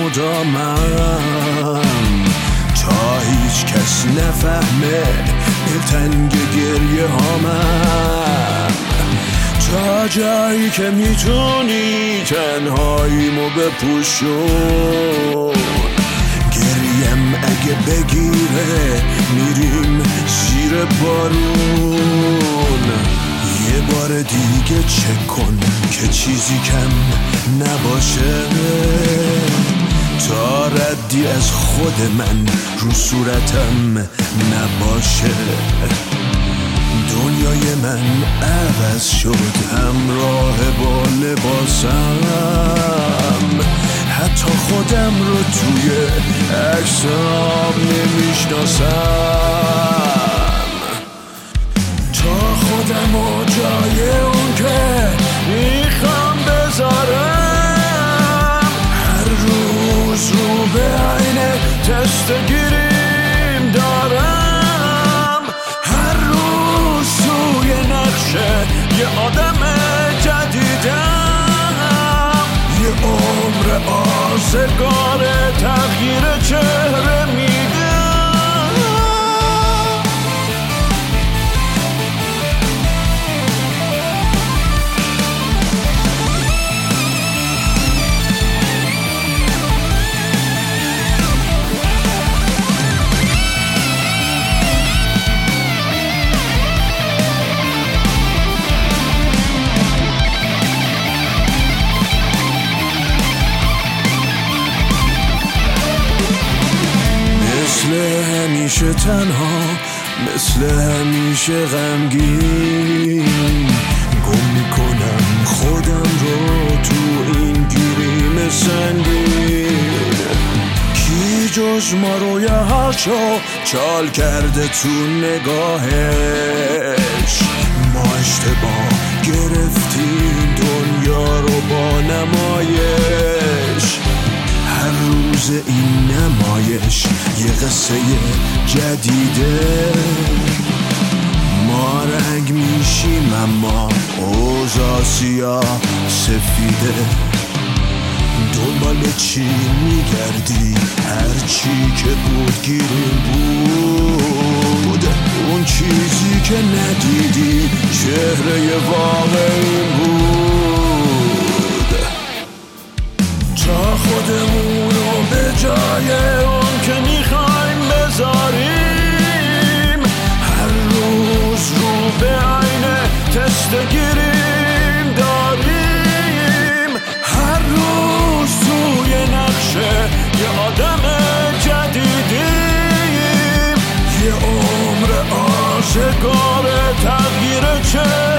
مدامم تا هیچ کس نفهمه دلتنگ گریه هامم، تا جایی که میتونی تنهاییمو بپوشون. گریم اگه بگیره میریم زیر بارون. یه بار دیگه چک کن که چیزی کم نباشه، تا ردی از خود من رو صورتم نباشه. دنیای من عوض شد همراه با لباسم، حتی خودم رو توی عکسام نمیشناسم. تا خودم رو جای اون که میخوام بذارم، هر روز رو به عینه تست گیریم دارم. هر روز توی نقشه یه آدم جدیدم، یه عمر آزگار تغییر چهره میدم. مثل همیشه تنها، مثل همیشه غمگین، گم میکنم خودم رو تو این گیریم سنگین. کی جز ما رو یه هاشو چال کرده تو نگاهش؟ ما اشتباه گرفتیم دنیا رو با نمایش. هر روز این نمایش یه قصه جدیده. ما رنگ میشیم اما اوضاع سیاه سفیده. دنبال چی میگردی؟ هر چی که بود گیریم بود. اون چیزی که ندیدی چهره واقعی بود. تا خودمونو به جای اون که میخوایم بذاریم، هر روز رو به عینه تست گیریم داریم. هر روز توی نقشه یه آدم جدیدیم، یه عمر آزگار تغییر چه